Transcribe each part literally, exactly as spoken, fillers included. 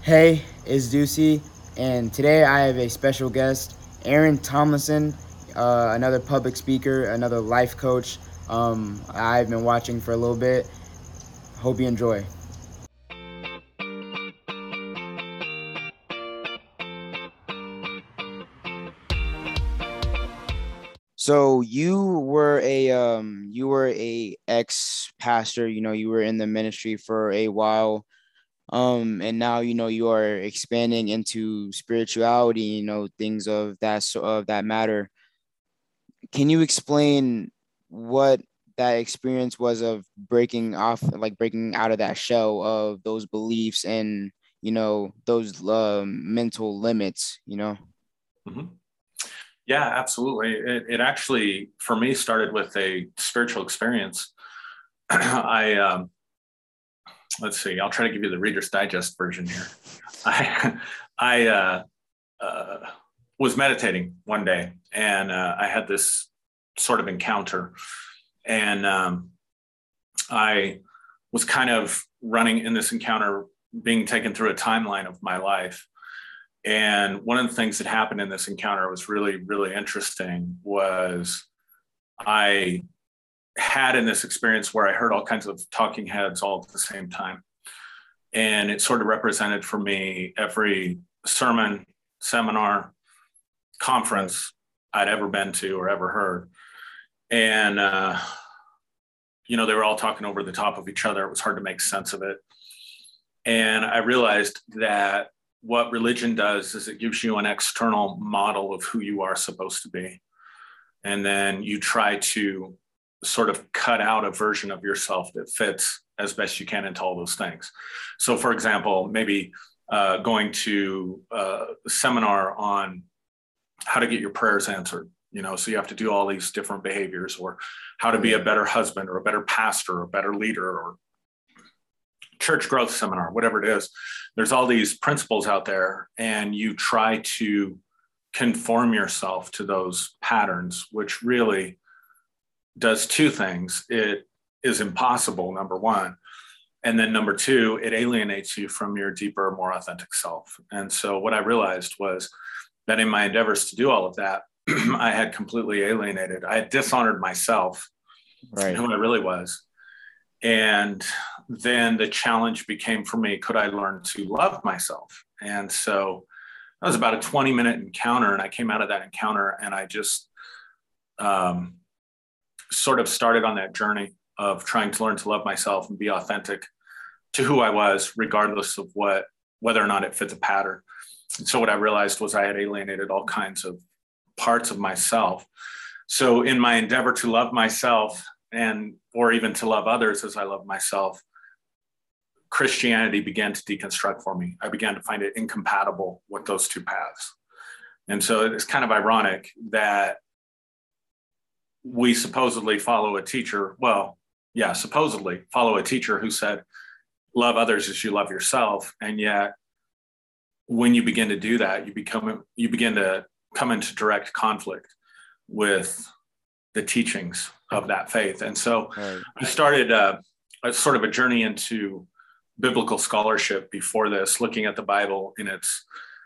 Hey, it's Ducey, and today I have a special guest, Aaron Tomlinson, uh, another public speaker, another life coach. Um, I've been watching for a little bit. Hope you enjoy. So you were a um, you were a ex pastor. You know, you were in the ministry for a while. Um, and now you know you are expanding into spirituality. You know, things of that so of that matter. Can you explain what that experience was of breaking off, like breaking out of that shell of those beliefs and, you know, those um, mental limits, you know? hmm Yeah, absolutely. It, it actually, for me, started with a spiritual experience. I um, let's see. I'll try to give you the Reader's Digest version here. I I uh, uh, was meditating one day, and uh, I had this sort of encounter, and um, I was kind of running in this encounter, being taken through a timeline of my life. And one of the things that happened in this encounter was really, really interesting was I had in this experience where I heard all kinds of talking heads all at the same time. And it sort of represented for me every sermon, seminar, conference I'd ever been to or ever heard. And, uh, you know, they were all talking over the top of each other. It was hard to make sense of it. And I realized that what religion does is it gives you an external model of who you are supposed to be. And then you try to sort of cut out a version of yourself that fits as best you can into all those things. So, for example, maybe uh, going to uh, a seminar on how to get your prayers answered, you know, so you have to do all these different behaviors, or how to be a better husband or a better pastor or a better leader, or church growth seminar, whatever it is. There's all these principles out there, and you try to conform yourself to those patterns, which really does two things. It is impossible, number one. And then number two, it alienates you from your deeper, more authentic self. And so what I realized was that in my endeavors to do all of that, I had completely alienated. I had dishonored myself, right, and who I really was. And then the challenge became for me, could I learn to love myself? And so that was about a twenty minute encounter. And I came out of that encounter and I just um, sort of started on that journey of trying to learn to love myself and be authentic to who I was, regardless of what, whether or not it fit the pattern. And so what I realized was I had alienated all kinds of parts of myself. So in my endeavor to love myself, and or even to love others as I love myself, Christianity began to deconstruct for me. I began to find it incompatible with those two paths. And so it's kind of ironic that we supposedly follow a teacher, well, yeah, supposedly follow a teacher who said, love others as you love yourself. And yet when you begin to do that, you become you begin to come into direct conflict with the teachings of that faith. And so right. I started uh, a sort of a journey into biblical scholarship before this, looking at the Bible in its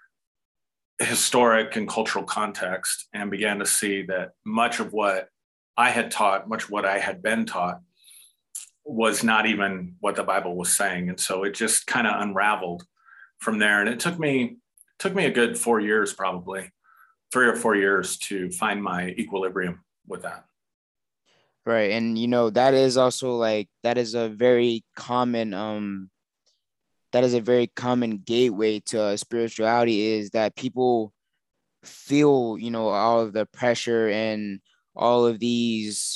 historic and cultural context, and began to see that much of what I had taught, much of what I had been taught, was not even what the Bible was saying. And so it just kind of unraveled from there. And it took me took me a good four years, probably three or four years, to find my equilibrium with that. Right. And, you know, that is also like, that is a very common, um, that is a very common gateway to uh, spirituality, is that people feel, you know, all of the pressure and all of these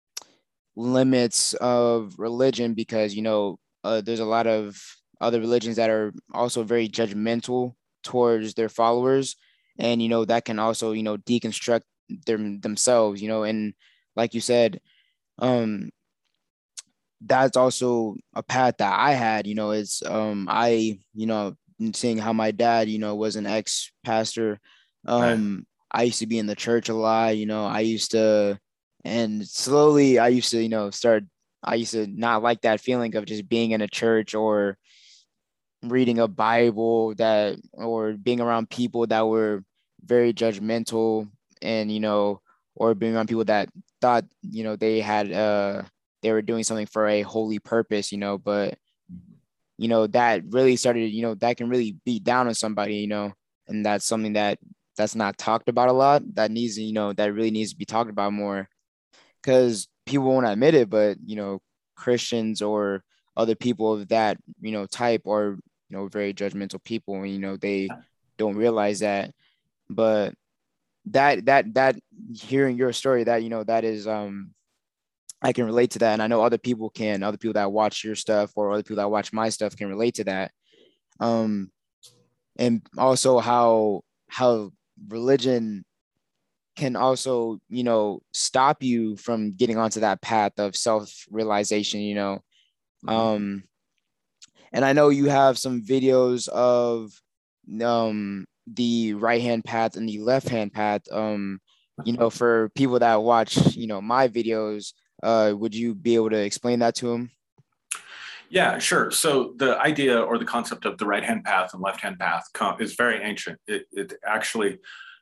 limits of religion because, you know, uh, there's a lot of other religions that are also very judgmental towards their followers. And, you know, that can also, you know, deconstruct them themselves, you know, and like you said, um, that's also a path that I had, you know, it's, um, I, you know, seeing how my dad, you know, was an ex-pastor. Um, right. I used to be in the church a lot, you know, I used to, and slowly I used to, you know, start, I used to not like that feeling of just being in a church or reading a Bible that, or being around people that were very judgmental, and, you know, or being around people that thought, you know, they had, uh, they were doing something for a holy purpose, you know, but, you know, that really started, you know, that can really beat down on somebody, you know, and that's something that that's not talked about a lot. That needs, you know, that really needs to be talked about more, because people won't admit it, but, you know, Christians or other people of that, you know, type are, you know, very judgmental people, and, you know, they don't realize that. But that, that, that hearing your story, that, you know, that is, um, I can relate to that. And I know other people can, other people that watch your stuff or other people that watch my stuff can relate to that. Um, and also how, how religion can also, you know, stop you from getting onto that path of self-realization, you know. Um, and I know you have some videos of um, the right-hand path and the left-hand path. Um, you know, for people that watch, you know, my videos, uh, would you be able to explain that to them? Yeah, sure. So the idea or the concept of the right-hand path and left-hand path is very ancient. It, it actually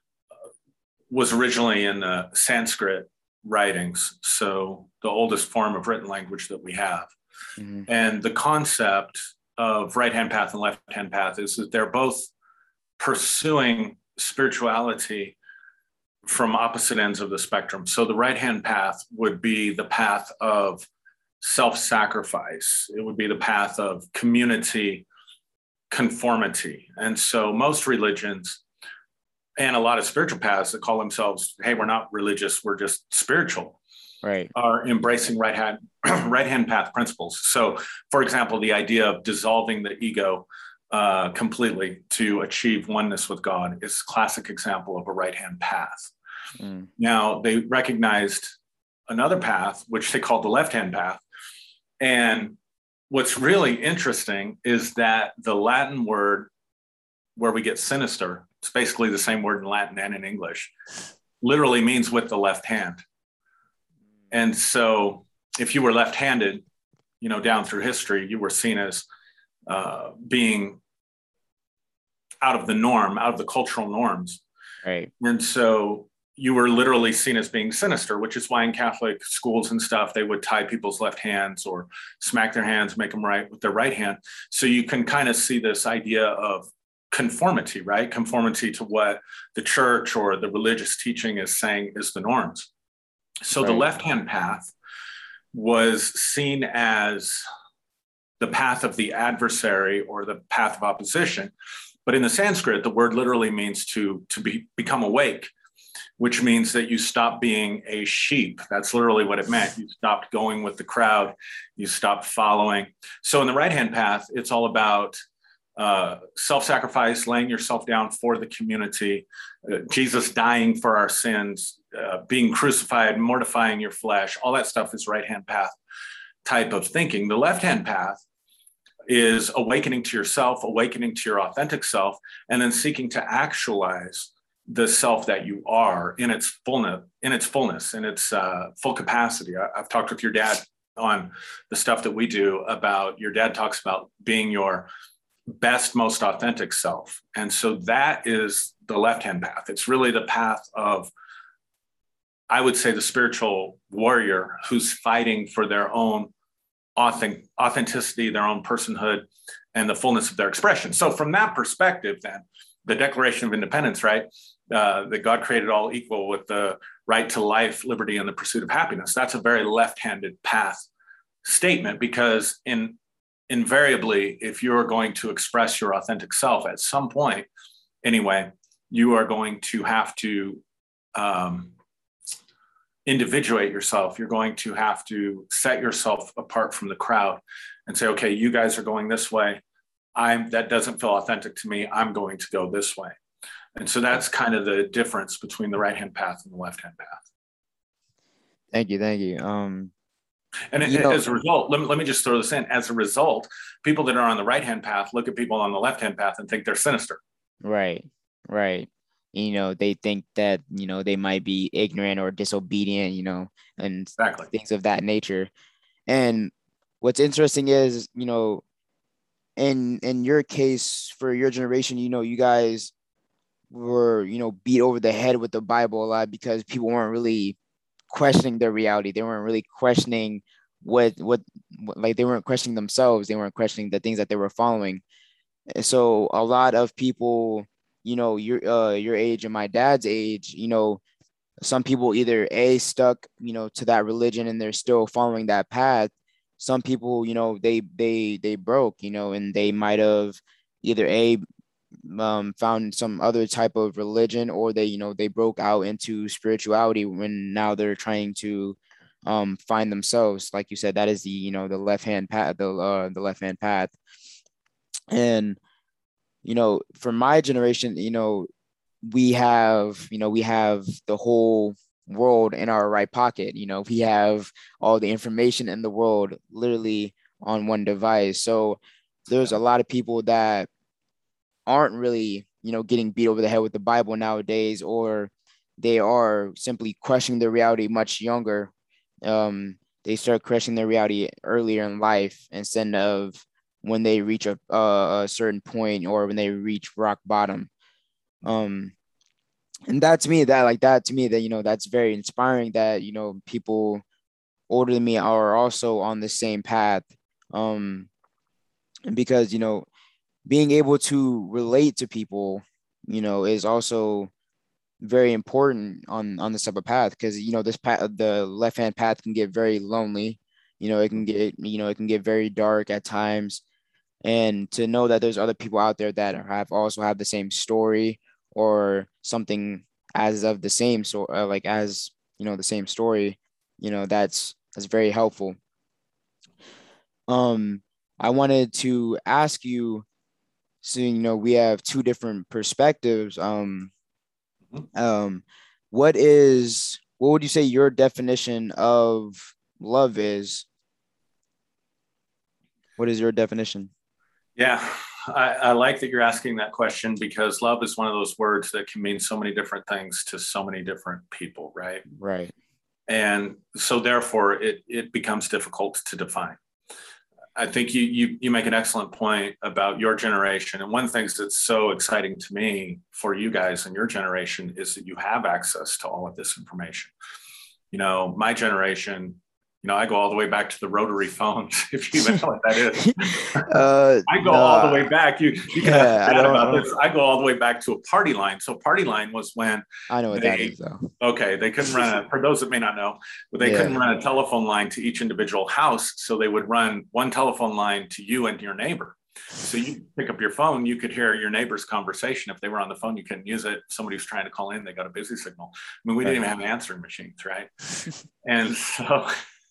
was originally in the Sanskrit writings, so the oldest form of written language that we have. Mm-hmm. And the concept of right-hand path and left-hand path is that they're both pursuing spirituality from opposite ends of the spectrum. So the right-hand path would be the path of self-sacrifice. It would be the path of community conformity. And so most religions and a lot of spiritual paths that call themselves, hey, we're not religious, we're just spiritual, right, are embracing right hand right hand path principles. So, for example, the idea of dissolving the ego uh, completely to achieve oneness with God is a classic example of a right hand path. Mm. Now, they recognized another path, which they called the left hand path. And what's really interesting is that the Latin word where we get sinister, it's basically the same word in Latin and in English, literally means with the left hand. And so if you were left-handed, you know, down through history, you were seen as uh, being out of the norm, out of the cultural norms. Right. And so you were literally seen as being sinister, which is why in Catholic schools and stuff, they would tie people's left hands or smack their hands, make them right with their right hand. So you can kind of see this idea of conformity, right? Conformity to what the church or the religious teaching is saying is the norms. So right. The left-hand path was seen as the path of the adversary or the path of opposition. But in the Sanskrit, the word literally means to, to be, become awake, which means that you stop being a sheep. That's literally what it meant. You stopped going with the crowd. You stopped following. So in the right-hand path, it's all about uh, self-sacrifice, laying yourself down for the community, uh, Jesus dying for our sins, uh, being crucified, mortifying your flesh. All that stuff is right-hand path type of thinking. The left-hand path is awakening to yourself, awakening to your authentic self, and then seeking to actualize the self that you are in its fullness, in its fullness, in its uh, full capacity. I, I've talked with your dad on the stuff that we do about, your dad talks about being your best, most authentic self. And so that is the left-hand path. It's really the path of, I would say, the spiritual warrior who's fighting for their own authentic, authenticity, their own personhood, and the fullness of their expression. So from that perspective, then, the Declaration of Independence, right, uh, that God created all equal with the right to life, liberty, and the pursuit of happiness, that's a very left-handed path statement, because in invariably, if you're going to express your authentic self at some point, anyway, you are going to have to um, individuate yourself. You're going to have to set yourself apart from the crowd and say, okay, you guys are going this way. I'm, that doesn't feel authentic to me. I'm going to go this way. And so that's kind of the difference between the right-hand path and the left-hand path. Thank you. Thank you. Um, and you it, know, as a result, let me, let me just throw this in. As a result, people that are on the right-hand path look at people on the left-hand path and think they're sinister. Right, right. You know, they think that, you know, they might be ignorant or disobedient, you know, and exactly. things of that nature. And what's interesting is, you know, in in your case, for your generation, you know, you guys were, you know, beat over the head with the Bible a lot because people weren't really questioning their reality. They weren't really questioning what, what, what like they weren't questioning themselves. They weren't questioning the things that they were following. And so a lot of people, you know, your uh your age and my dad's age, you know, some people either a stuck, you know, to that religion and they're still following that path. Some people, you know, they they they broke, you know, and they might have either a um, found some other type of religion, or they, you know, they broke out into spirituality when now they're trying to um, find themselves. Like you said, that is the, you know, the left hand path, the uh, the left hand path. And you know, for my generation, you know, we have, you know, we have the whole world in our right pocket. You know, we have all the information in the world literally on one device. So there's a lot of people that aren't really, you know, getting beat over the head with the Bible nowadays, or they are simply questioning their reality much younger. Um, they start questioning their reality earlier in life instead of when they reach a, a certain point or when they reach rock bottom. Um, and that to me, that like that to me, that, you know, that's very inspiring that, you know, people older than me are also on the same path. Um, because, you know, being able to relate to people, you know, is also very important on on this type of path, because, you know, this path, the left hand path, can get very lonely. You know, it can get, you know, it can get very dark at times, and to know that there's other people out there that have also have the same story or something as of the same, so uh, like as, you know, the same story, you know, that's that's very helpful. Um, I wanted to ask you, so, you know, we have two different perspectives. Um, um, what is, what would you say your definition of love is? What is your definition? Yeah, I, I like that you're asking that question, because love is one of those words that can mean so many different things to so many different people, right? Right. And so therefore it, it becomes difficult to define. I think you, you you make an excellent point about your generation. And one of the things that's so exciting to me for you guys and your generation is that you have access to all of this information. You know, my generation, you know, I go all the way back to the rotary phones, if you even know what that is. uh, I go no, all the way back. You you can yeah, ask Dad about this. I go all the way back to a party line. So party line was when I know what they, that is, though. Okay, they couldn't run a, for those that may not know, but they yeah. couldn't run a telephone line to each individual house. So they would run one telephone line to you and your neighbor. So you pick up your phone, you could hear your neighbor's conversation. If they were on the phone, you couldn't use it. Somebody was trying to call in, they got a busy signal. I mean, we right. didn't even have answering machines, right? And so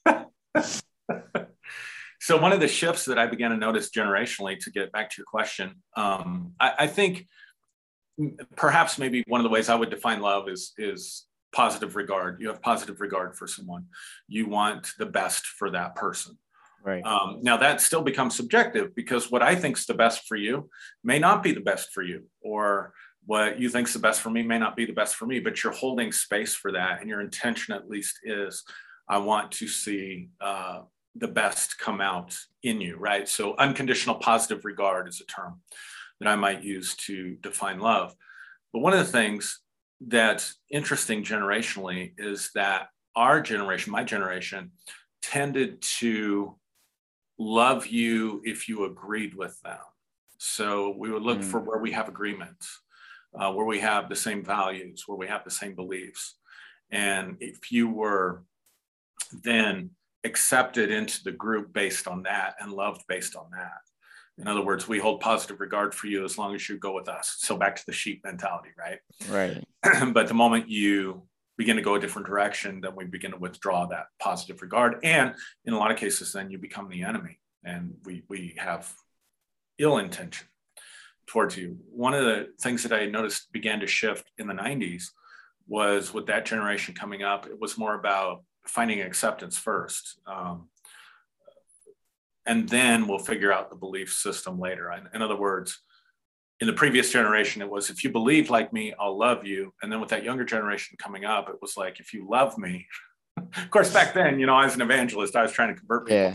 so one of the shifts that I began to notice generationally, to get back to your question, um, I, I think perhaps maybe one of the ways I would define love is, is positive regard. You have positive regard for someone. You want the best for that person. Right. Um, now that still becomes subjective, because what I think is the best for you may not be the best for you, or what you think is the best for me may not be the best for me, but you're holding space for that. And your intention at least is, I want to see uh, the best come out in you, right? So unconditional positive regard is a term that I might use to define love. But one of the things that's interesting generationally is that our generation, my generation, tended to love you if you agreed with them. So we would look mm. for where we have agreements, uh, where we have the same values, where we have the same beliefs. And if you were then accepted into the group based on that and loved based on that. In other words, we hold positive regard for you as long as you go with us. So back to the sheep mentality, right? Right. But the moment you begin to go a different direction, then we begin to withdraw that positive regard. And in a lot of cases, then you become the enemy, and we, we have ill intention towards you. One of the things that I noticed began to shift in the nineties was, with that generation coming up, it was more about finding acceptance first. Um, and then we'll figure out the belief system later. In, in other words, in the previous generation, it was, if you believe like me, I'll love you. And then with that younger generation coming up, it was like, if you love me, of course, back then, you know, as an evangelist, I was trying to convert people. Yeah.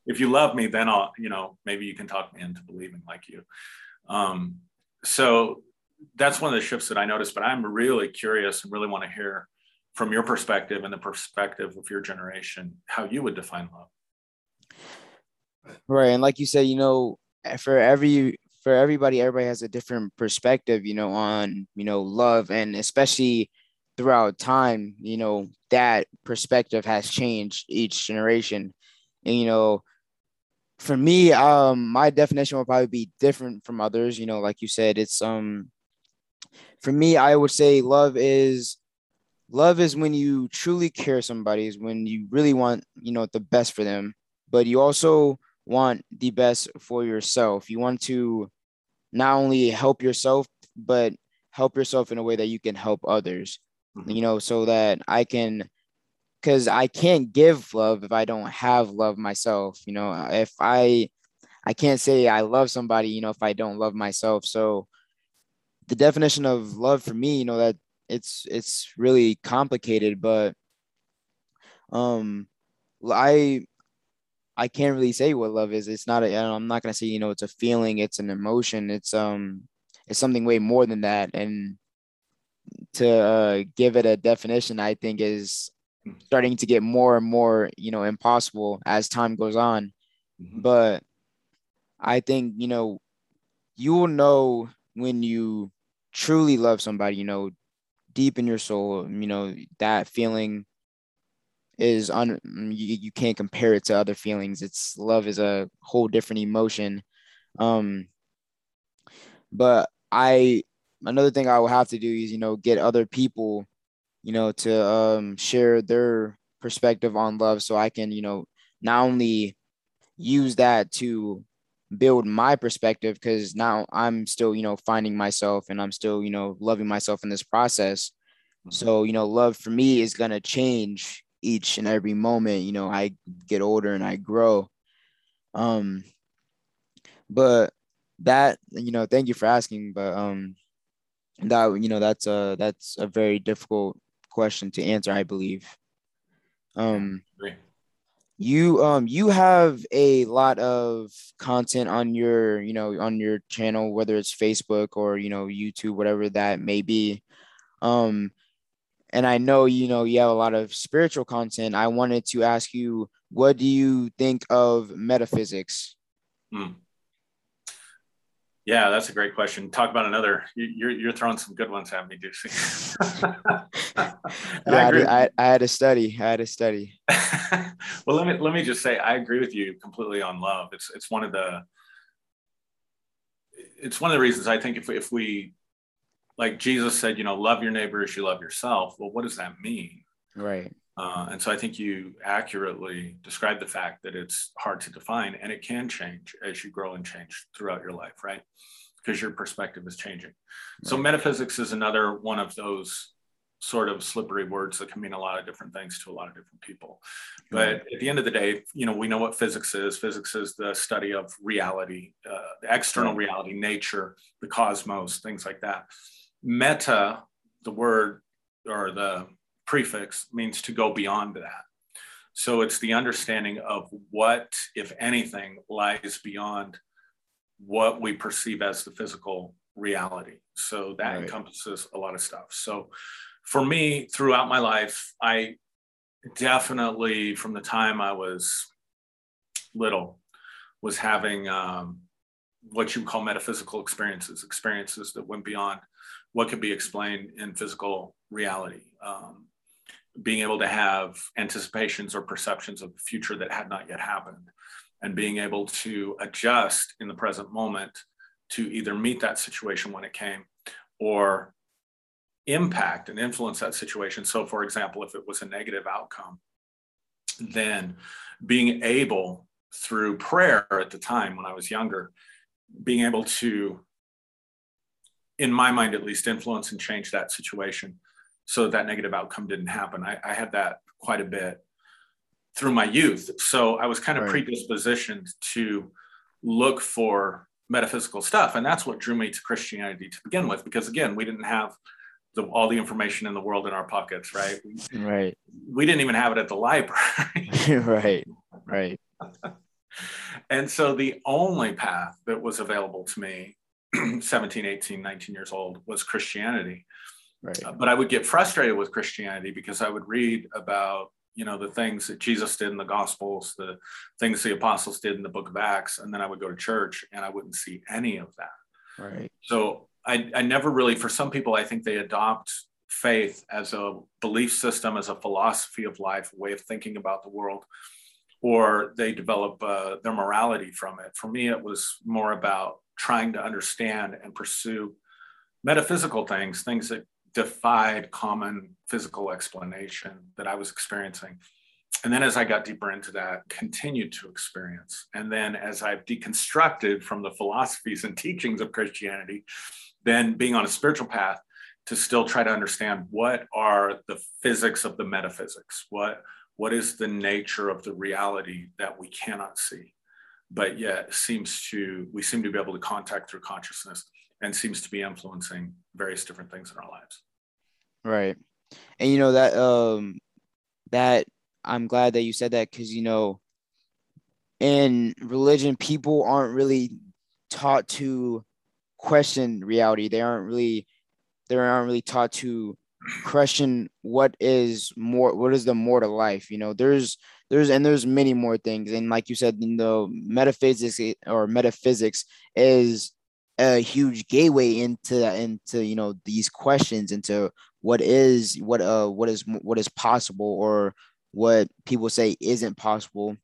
if you love me, then I'll, you know, maybe you can talk me into believing like you. Um, so that's one of the shifts that I noticed, but I'm really curious and really want to hear from your perspective and the perspective of your generation, how you would define love. Right. And like you said, you know, for every, for everybody, everybody has a different perspective, you know, on, you know, love, and especially throughout time, you know, that perspective has changed each generation. And, you know, for me, um, my definition will probably be different from others. You know, like you said, it's um, for me, I would say love is love is when you truly care somebody, is when you really want, you know, the best for them, but you also want the best for yourself. You want to not only help yourself, but help yourself in a way that you can help others. Mm-hmm. You know, so that I can, because I can't give love if I don't have love myself. You know, if I I can't say I love somebody, you know, if I don't love myself. So the definition of love for me, you know, that it's it's really complicated, but um I I can't really say what love is. It's not a, I'm not gonna say, you know, it's a feeling, it's an emotion, it's um it's something way more than that. And to uh, give it a definition, I think is starting to get more and more, you know, impossible as time goes on. Mm-hmm. But I think, you know, you will know when you truly love somebody, you know, deep in your soul, you know, that feeling is un you, you can't compare it to other feelings. It's love is a whole different emotion. Um, but I another thing I will have to do is, you know, get other people, you know, to um share their perspective on love, so I can, you know, not only use that to build my perspective, because now I'm still, you know, finding myself, and I'm still, you know, loving myself in this process. So, you know, love for me is going to change each and every moment, you know, I get older and I grow. Um, but that, you know, thank you for asking, but um, that, you know, that's a, that's a very difficult question to answer, I believe. Um, Yeah, you, um, you have a lot of content on your, you know, on your channel, whether it's Facebook or, you know, YouTube, whatever that may be. Um, and I know, you know, you have a lot of spiritual content. I wanted to ask you, what do you think of metaphysics? mm. Yeah, that's a great question. Talk about another. You're you're throwing some good ones at me, Ducey. Yeah, I I, agree. did, I, I had to study. I had to study. Well, let me let me just say, I agree with you completely on love. It's it's one of the it's one of the reasons I think if we, if we like Jesus said, you know, love your neighbor as you love yourself. Well, what does that mean? Right. Uh, and so I think you accurately described the fact that it's hard to define, and it can change as you grow and change throughout your life, right? Because your perspective is changing. Right. So metaphysics is another one of those sort of slippery words that can mean a lot of different things to a lot of different people. But right. At the end of the day, you know, we know what physics is. Physics is the study of reality, uh, the external right. reality, nature, the cosmos, things like that. Meta, the word or the prefix, means to go beyond that. So it's the understanding of what, if anything, lies beyond what we perceive as the physical reality. So that right. encompasses a lot of stuff. So for me, throughout my life, I definitely, from the time I was little, was having um, what you call metaphysical experiences, experiences that went beyond what could be explained in physical reality. Um, being able to have anticipations or perceptions of the future that had not yet happened, and being able to adjust in the present moment to either meet that situation when it came or impact and influence that situation. So for example, if it was a negative outcome, then being able, through prayer at the time when I was younger, being able to, in my mind at least, influence and change that situation so that, that negative outcome didn't happen. I, I had that quite a bit through my youth. So I was kind of right. predispositioned to look for metaphysical stuff. And that's what drew me to Christianity to begin with, because again, we didn't have the, all the information in the world in our pockets, right? Right. We didn't even have it at the library. Right, right. And so the only path that was available to me, seventeen, eighteen, nineteen years old, was Christianity. Right. Uh, but I would get frustrated with Christianity because I would read about, you know, the things that Jesus did in the Gospels, the things the apostles did in the book of Acts, and then I would go to church and I wouldn't see any of that. Right. So I, I never really, for some people, I think they adopt faith as a belief system, as a philosophy of life, a way of thinking about the world, or they develop uh, their morality from it. For me, it was more about trying to understand and pursue metaphysical things, things that defied common physical explanation that I was experiencing. And then as I got deeper into that, continued to experience. And then as I've deconstructed from the philosophies and teachings of Christianity, then being on a spiritual path to still try to understand what are the physics of the metaphysics, what, what is the nature of the reality that we cannot see, but yet seems to, we seem to be able to contact through consciousness and seems to be influencing various different things in our lives. Right. And, you know, that, um, that I'm glad that you said that, because, you know, in religion, people aren't really taught to question reality. They aren't really, they aren't really taught to question what is more, what is the more to life. You know, there's, there's, and there's many more things. And like you said, you know, metaphysics or metaphysics is a huge gateway into, into, you know, these questions, into what is, what, uh, what is, what is possible, or what people say isn't possible.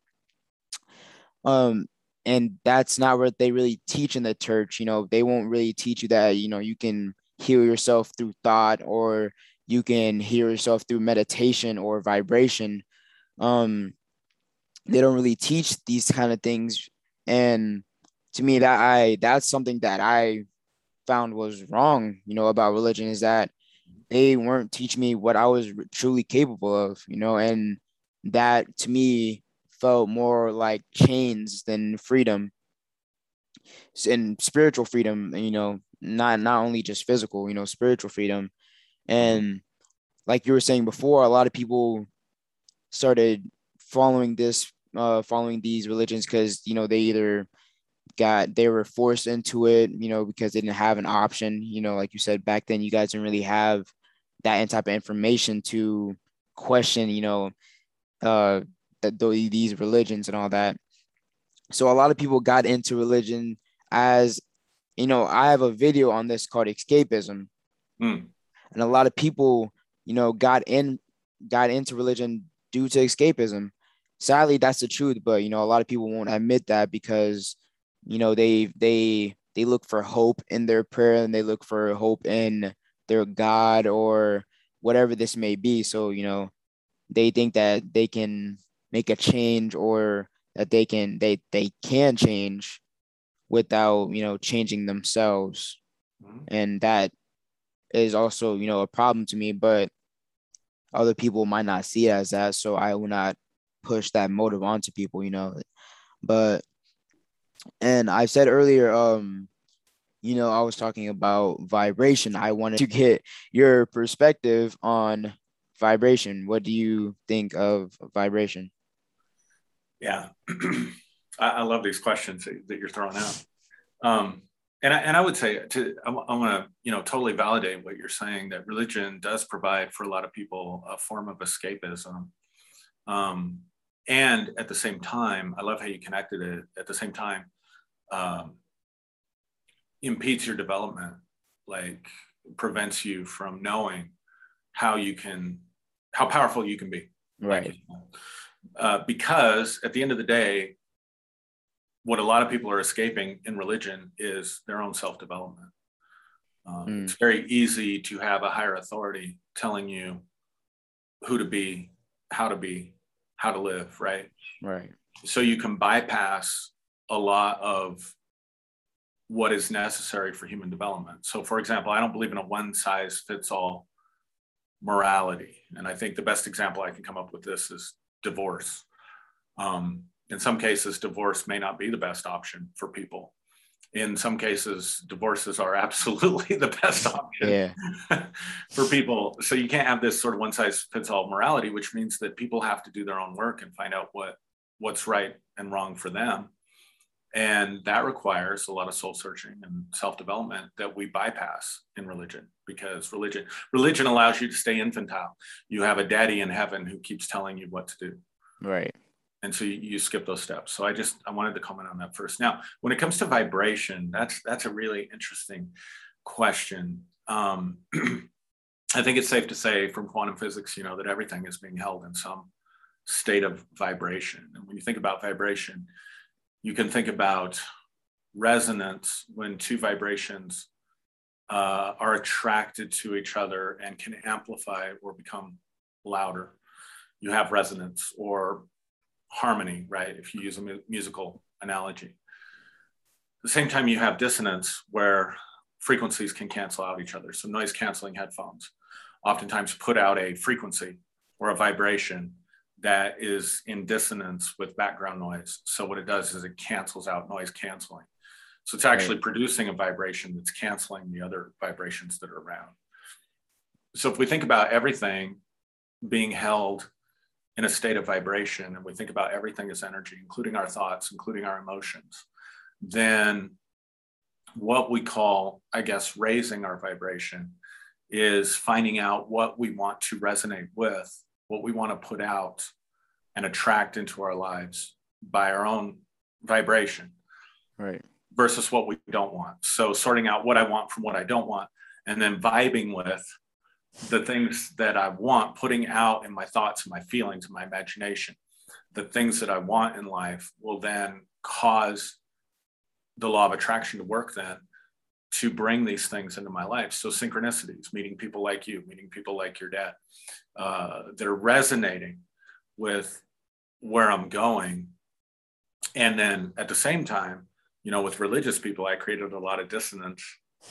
Um, and that's not what they really teach in the church. You know, they won't really teach you that, you know, you can heal yourself through thought, or you can heal yourself through meditation or vibration. Um, they don't really teach these kind of things. And to me, that I, that's something that I found was wrong, you know, about religion, is that they weren't teaching me what I was truly capable of, you know, and that to me felt more like chains than freedom and spiritual freedom, you know, not, not only just physical, you know, spiritual freedom. And like you were saying before, a lot of people started following this, uh, following these religions because, you know, they either got, they were forced into it, you know, because they didn't have an option. You know, like you said, back then, you guys didn't really have that type of information to question, you know, uh, that these religions and all that. So a lot of people got into religion as, you know, I have a video on this called escapism. Mm. And a lot of people, you know, got in, got into religion due to escapism. Sadly, that's the truth. But, you know, a lot of people won't admit that because, you know, they, they, they look for hope in their prayer, and they look for hope in their God or whatever this may be. So, you know, they think that they can make a change, or that they can, they, they can change without, you know, changing themselves. Mm-hmm. And that is also, you know, a problem to me, but other people might not see it as that. So I will not push that motive onto people, you know, but, and I said earlier, um, you know, I was talking about vibration. I wanted to get your perspective on vibration. What do you think of vibration? Yeah, I, I love these questions that, that you're throwing out. Um, and I, and I would say to, I, I want to, you know, totally validate what you're saying, that religion does provide for a lot of people a form of escapism. Um, and at the same time, I love how you connected it. At the same time, um, impedes your development, like prevents you from knowing how you can, how powerful you can be. Right. Like, uh, because at the end of the day, what a lot of people are escaping in religion is their own self-development. Um, mm. It's very easy to have a higher authority telling you who to be, how to be, how to live, right? Right. So you can bypass a lot of what is necessary for human development. So for example, I don't believe in a one size fits all morality. And I think the best example I can come up with this is divorce. Um, in some cases, divorce may not be the best option for people. In some cases, divorces are absolutely the best option yeah. for people. So you can't have this sort of one size fits all morality, which means that people have to do their own work and find out what, what's right and wrong for them. And that requires a lot of soul searching and self-development that we bypass in religion, because religion religion allows you to stay infantile. You have a daddy in heaven who keeps telling you what to do. Right. And so you, you skip those steps. So I just, I wanted to comment on that first. Now, when it comes to vibration, that's, that's a really interesting question. Um, I think it's safe to say from quantum physics, you know, that everything is being held in some state of vibration. And when you think about vibration, you can think about resonance when two vibrations uh, are attracted to each other and can amplify or become louder. You have resonance, or harmony, right? If you use a mu musical analogy. At the same time, you have dissonance, where frequencies can cancel out each other. So noise canceling headphones oftentimes put out a frequency or a vibration that is in dissonance with background noise. So what it does is it cancels out noise canceling. So it's actually right. producing a vibration that's canceling the other vibrations that are around. So if we think about everything being held in a state of vibration, and we think about everything as energy, including our thoughts, including our emotions, then what we call, I guess, raising our vibration is finding out what we want to resonate with, what we want to put out and attract into our lives by our own vibration, right, versus what we don't want. So sorting out what I want from what I don't want, and then vibing with the things that I want, putting out in my thoughts and my feelings and my imagination, the things that I want in life will then cause the law of attraction to work then to bring these things into my life. So synchronicities, meeting people like you, meeting people like your dad, uh, that are resonating with where I'm going. And then at the same time, you know, with religious people, I created a lot of dissonance.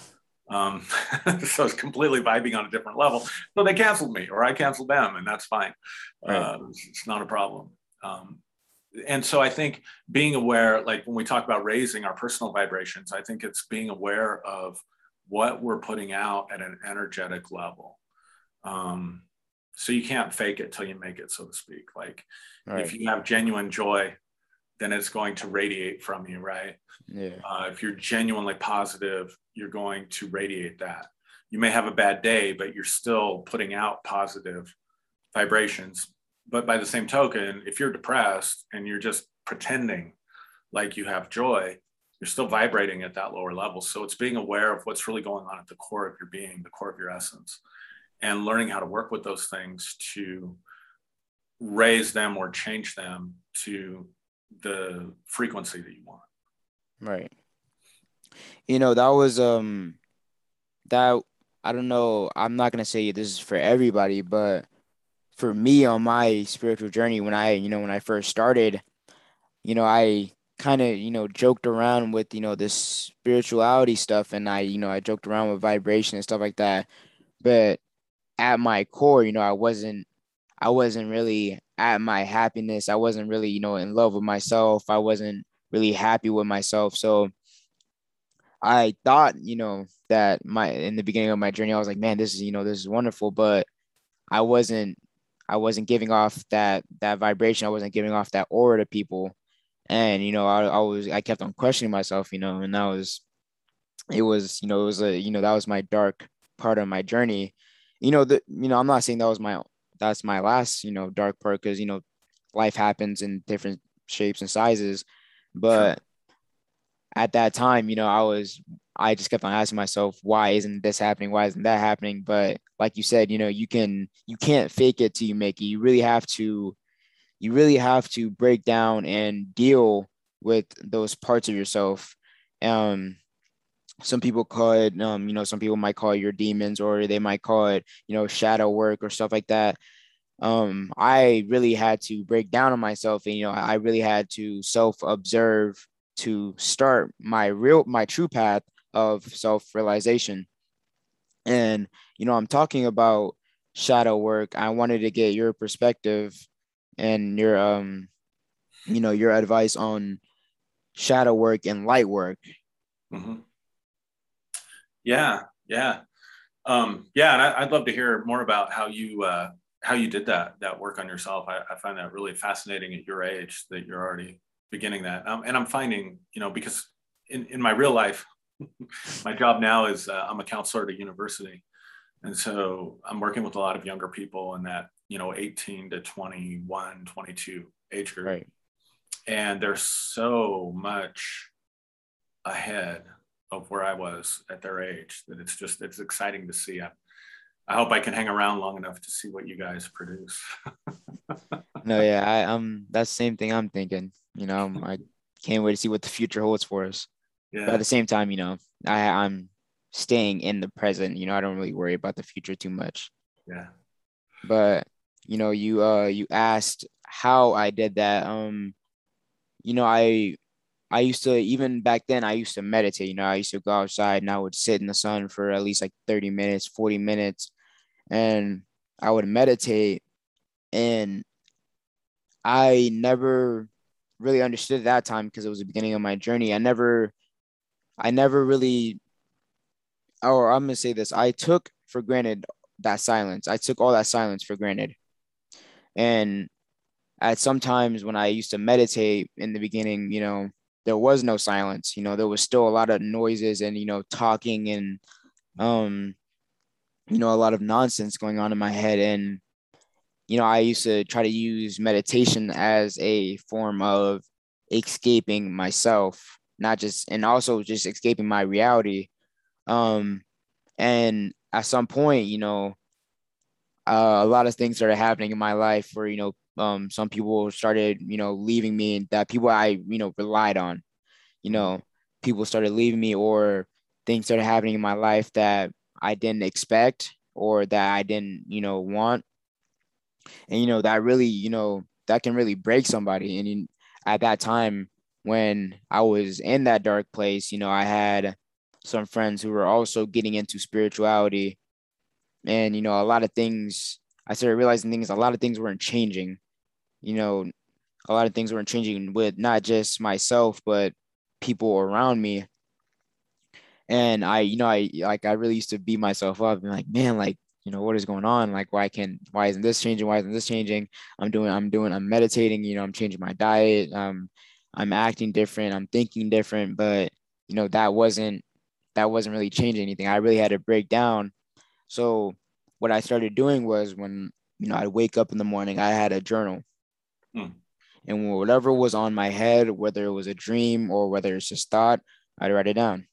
Um, so it's completely vibing on a different level. So they canceled me, or I canceled them, and that's fine. Right. Uh, it's not a problem. Um, and so I think being aware, like when we talk about raising our personal vibrations, I think it's being aware of what we're putting out at an energetic level. Um, so you can't fake it till you make it, so to speak. Like right. if you have genuine joy, then it's going to radiate from you, right? Yeah. Uh, if you're genuinely positive, you're going to radiate that. You may have a bad day, but you're still putting out positive vibrations. But by the same token, if you're depressed and you're just pretending like you have joy, you're still vibrating at that lower level. So it's being aware of what's really going on at the core of your being, the core of your essence, and learning how to work with those things to raise them or change them to the frequency that you want. Right. You know, that was, um, that, I don't know, I'm not going to say this is for everybody, but for me on my spiritual journey, when I, you know, when I first started, you know, I kind of, you know, joked around with, you know, this spirituality stuff, and I, you know, I joked around with vibration and stuff like that. But at my core, you know, I wasn't, I wasn't really at my happiness. I wasn't really, you know, in love with myself. I wasn't really happy with myself. So I thought, you know, that my, in the beginning of my journey, I was like, man, this is, you know, this is wonderful, but I wasn't, I wasn't giving off that, that vibration. I wasn't giving off that aura to people. And, you know, I, I was, I kept on questioning myself, you know, and that was, it was, you know, it was a, you know, that was my dark part of my journey. You know, the, you know, I'm not saying that was my, that's my last, you know, dark part, because, you know, life happens in different shapes and sizes. But Sure. at that time, you know, I was, I just kept on asking myself, why isn't this happening? Why isn't that happening? But like you said, you know, you can, you can't fake it till you make it. You really have to, you really have to break down and deal with those parts of yourself. Um, some people call it, um, you know, some people might call it your demons, or they might call it, you know, shadow work or stuff like that. Um, I really had to break down on myself, and, you know, I really had to self-observe to start my real, my true path of self-realization. And, you know, I'm talking about shadow work. I wanted to get your perspective and your, um, you know, your advice on shadow work and light work. Mm-hmm. Yeah, yeah. Um, yeah, and I, I'd love to hear more about how you uh, how you did that that work on yourself. I, I find that really fascinating at your age that you're already beginning that. Um, and I'm finding, you know, because in, in my real life, my job now is uh, I'm a counselor at a university. And so I'm working with a lot of younger people in that, you know, eighteen to twenty-one, twenty-two age group. Right. And they're so much ahead of where I was at their age that it's just, it's exciting to see. I, I hope I can hang around long enough to see what you guys produce. No, yeah, I um that's the same thing I'm thinking. You know, I can't wait to see what the future holds for us. But at Yeah. the same time, you know, I I'm staying in the present. You know, I don't really worry about the future too much. Yeah. But you know, you uh you asked how I did that. Um, you know, I I used to, even back then, I used to meditate. You know, I used to go outside and I would sit in the sun for at least like thirty minutes, forty minutes, and I would meditate. And I never really understood at that time because it was the beginning of my journey. I never, I never really, or I'm gonna say this, I took for granted that silence. I took all that silence for granted. And at sometimes when I used to meditate in the beginning, you know, there was no silence. You know, there was still a lot of noises and, you know, talking and, um, you know, a lot of nonsense going on in my head. And, you know, I used to try to use meditation as a form of escaping myself, not just, and also just escaping my reality. Um, and at some point, you know, uh, a lot of things started happening in my life where, you know, um, some people started, you know, leaving me, and that people I, you know, relied on, you know, people started leaving me, or things started happening in my life that I didn't expect or that I didn't, you know, want. And, you know, that really, you know, that can really break somebody. And in, at that time, when I was in that dark place, you know, I had some friends who were also getting into spirituality. And, you know, a lot of things, I started realizing things, a lot of things weren't changing, you know, a lot of things weren't changing with not just myself, but people around me. And I, you know, I like I really used to beat myself up and like, man, like, you know, what is going on? Like, why can't, why isn't this changing? Why isn't this changing? I'm doing, I'm doing, I'm meditating, you know, I'm changing my diet. Um, I'm acting different, I'm thinking different, but you know, that wasn't, that wasn't really changing anything. I really had to break down. So what I started doing was when, you know, I'd wake up in the morning, I had a journal. Hmm. And whatever was on my head, whether it was a dream or whether it's just thought, I'd write it down.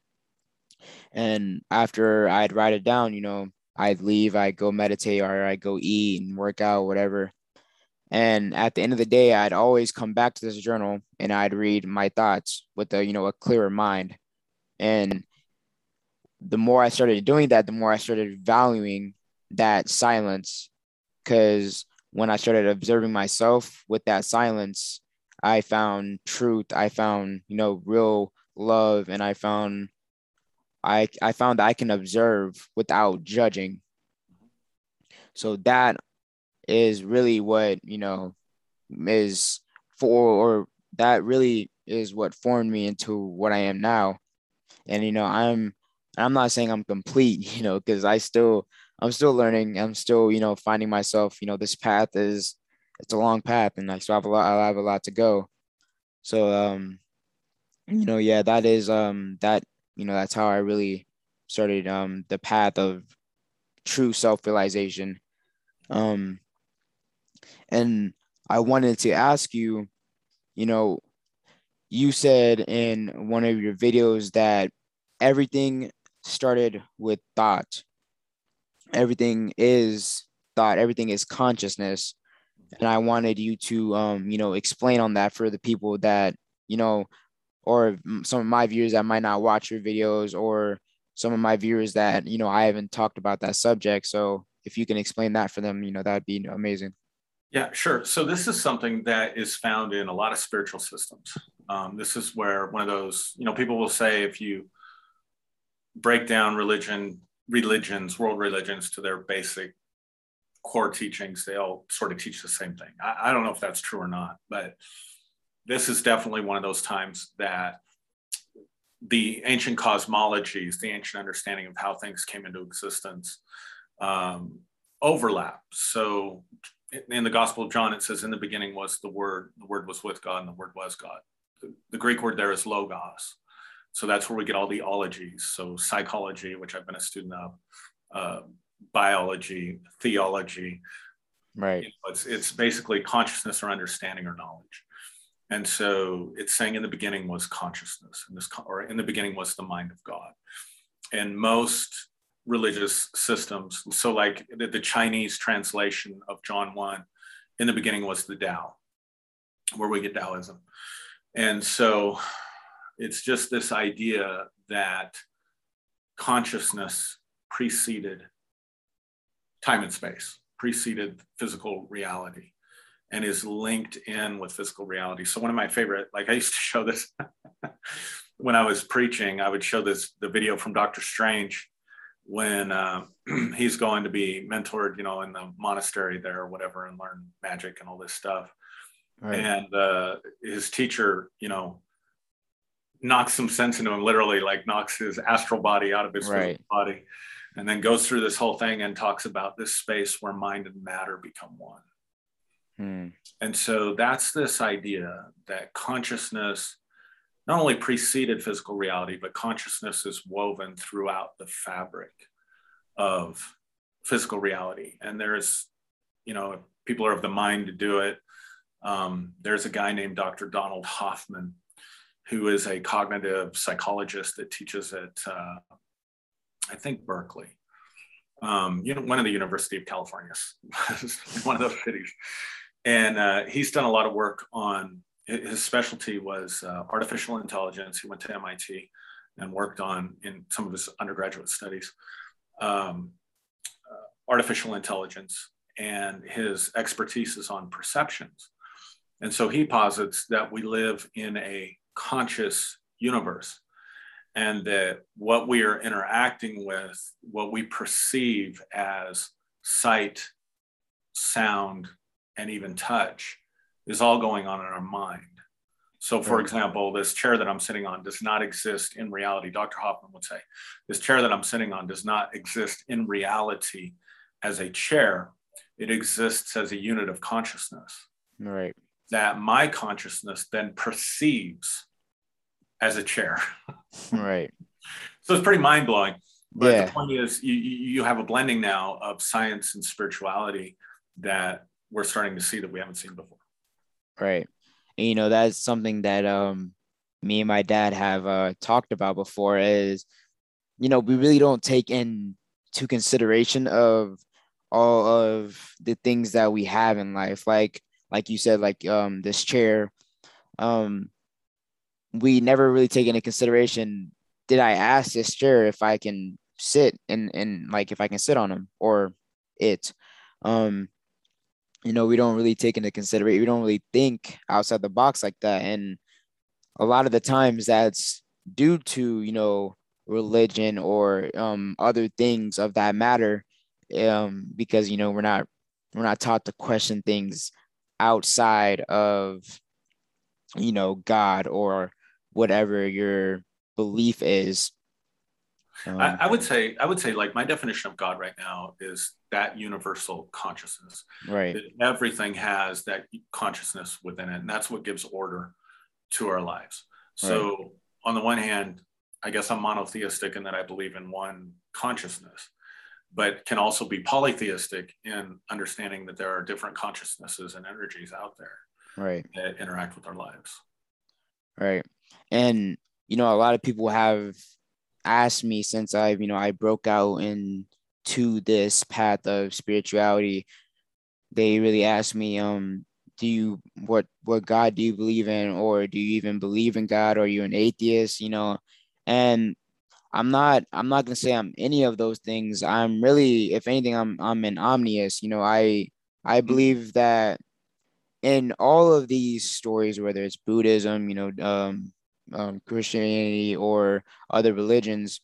And after I'd write it down, you know, I'd leave, I'd go meditate or I'd go eat and work out, whatever. And at the end of the day, I'd always come back to this journal and I'd read my thoughts with a, you know, a clearer mind. And the more I started doing that, the more I started valuing that silence. Because when I started observing myself with that silence, I found truth. I found, you know, real love, and I found I I found that I can observe without judging. So that is really what, you know, is for, or that really is what formed me into what I am now. And, you know, I'm, I'm not saying I'm complete, you know, because I still, I'm still learning. I'm still, you know, finding myself, you know, this path is, it's a long path and I still have a lot, I have a lot to go. So, um, you know, yeah, that is, um, that, you know, that's how I really started, um, the path of true self-realization. Um, and I wanted to ask you, you know, you said in one of your videos that everything started with thought. Everything is thought, everything is consciousness. And I wanted you to, um, you know, explain on that for the people that, you know, or some of my viewers that might not watch your videos, or some of my viewers that, you know, I haven't talked about that subject. So if you can explain that for them, you know, that'd be amazing. Yeah, sure. So this is something that is found in a lot of spiritual systems. Um, this is where one of those, you know, people will say if you break down religion, religions, world religions to their basic core teachings, they all sort of teach the same thing. I, I don't know if that's true or not, but this is definitely one of those times that the ancient cosmologies, the ancient understanding of how things came into existence, um, overlap. So in the Gospel of John, it says, in the beginning was the Word, the Word was with God, and the Word was God. The, the Greek word there is logos. So that's where we get all the ologies. So psychology, which I've been a student of, uh, biology, theology. Right. You know, it's, it's basically consciousness or understanding or knowledge. And so it's saying in the beginning was consciousness, and this, or in the beginning was the mind of God. And most religious systems, so like the, the Chinese translation of John one, in the beginning was the Tao, where we get Taoism. And so it's just this idea that consciousness preceded time and space, preceded physical reality, and is linked in with physical reality. So one of my favorite, like I used to show this when I was preaching, I would show this, the video from Doctor Strange when uh, he's going to be mentored, you know, in the monastery there or whatever, and learn magic and all this stuff. Right. And uh, his teacher, you know, knocks some sense into him, literally like knocks his astral body out of his right. physical body, and then goes through this whole thing and talks about this space where mind and matter become one. Hmm. And so that's this idea that consciousness not only preceded physical reality, but consciousness is woven throughout the fabric of physical reality. And there's, you know, people are of the mind to do it. Um, there's a guy named Doctor Donald Hoffman, who is a cognitive psychologist that teaches at, uh, I think, Berkeley. Um, you know, one of the University of California, one of those cities. And uh, he's done a lot of work on, his specialty was uh, artificial intelligence. He went to M I T and worked on, in some of his undergraduate studies, um, uh, artificial intelligence, and his expertise is on perceptions. And so he posits that we live in a conscious universe, and that what we are interacting with, what we perceive as sight, sound, and even touch, is all going on in our mind. So for example, this chair that I'm sitting on does not exist in reality. Doctor Hoffman would say, this chair that I'm sitting on does not exist in reality as a chair. It exists as a unit of consciousness. Right. That my consciousness then perceives as a chair. Right. So it's pretty mind-blowing. But yeah. The point is, you, you have a blending now of science and spirituality that we're starting to see that we haven't seen before. Right. And, you know, that's something that um me and my dad have uh talked about before, is, you know, we really don't take into consideration of all of the things that we have in life. Like, like you said, like um this chair, um, we never really take into consideration, did I ask this chair if I can sit and, and like, if I can sit on him or it, um, you know, we don't really take into consideration, we don't really think outside the box like that. And a lot of the times that's due to, you know, religion or um, other things of that matter, um, because, you know, we're not, we're not taught to question things outside of, you know, God or whatever your belief is. Um, I, I would say, I would say like my definition of God right now is that universal consciousness. Right. That everything has that consciousness within it. And that's what gives order to our lives. So right. On the one hand, I guess I'm monotheistic in that I believe in one consciousness, but can also be polytheistic in understanding that there are different consciousnesses and energies out there. Right. That interact with our lives. Right. And, you know, a lot of people have asked me since I've, you know, I broke out into this path of spirituality, they really asked me, um, do you, what, what God do you believe in? Or do you even believe in God? Or are you an atheist? You know, and I'm not, I'm not going to say I'm any of those things. I'm really, if anything, I'm, I'm an omniist. You know, I, I believe that in all of these stories, whether it's Buddhism, you know, um, um, Christianity or other religions,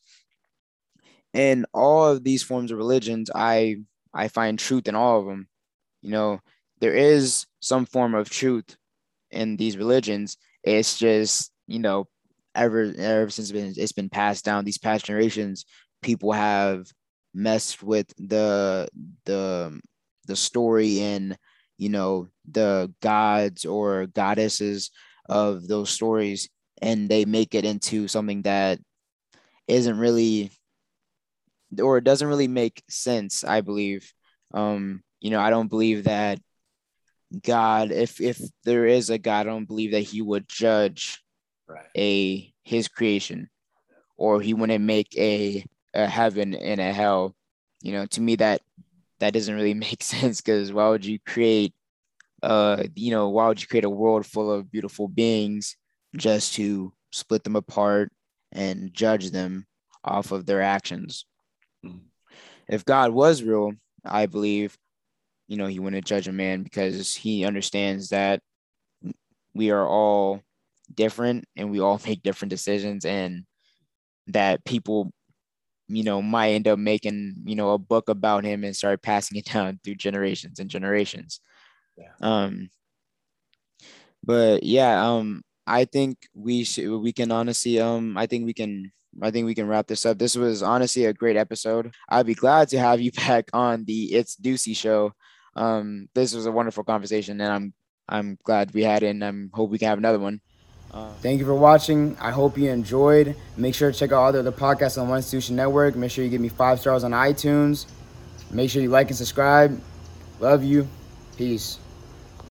in all of these forms of religions, I, I find truth in all of them. You know, there is some form of truth in these religions. It's just, you know, ever, ever since it's been, it's been passed down these past generations, people have messed with the the the story and, you know, the gods or goddesses of those stories, and they make it into something that isn't really, or it doesn't really make sense, I believe. Um, you know, I don't believe that God, if if there is a God, I don't believe that he would judge Right. a his creation, or he wouldn't make a a heaven and a hell. You know, to me that that doesn't really make sense, because why would you create uh you know, why would you create a world full of beautiful beings just to split them apart and judge them off of their actions? Mm. If God was real, I believe, you know, he wouldn't judge a man, because he understands that we are all different and we all make different decisions, and that people, you know, might end up making, you know, a book about him and start passing it down through generations and generations. Yeah. Um, but yeah, um, I think we should, we can honestly, um, I think we can, I think we can wrap this up. This was honestly a great episode. I'd be glad to have you back on the It's Ducey show. Um, this was a wonderful conversation, and I'm, I'm glad we had it, and I'm hope we can have another one. Uh, Thank you for watching. I hope you enjoyed. Make sure to check out all the other podcasts on One Institution Network. Make sure you give me five stars on iTunes. Make sure you like and subscribe. Love you. Peace.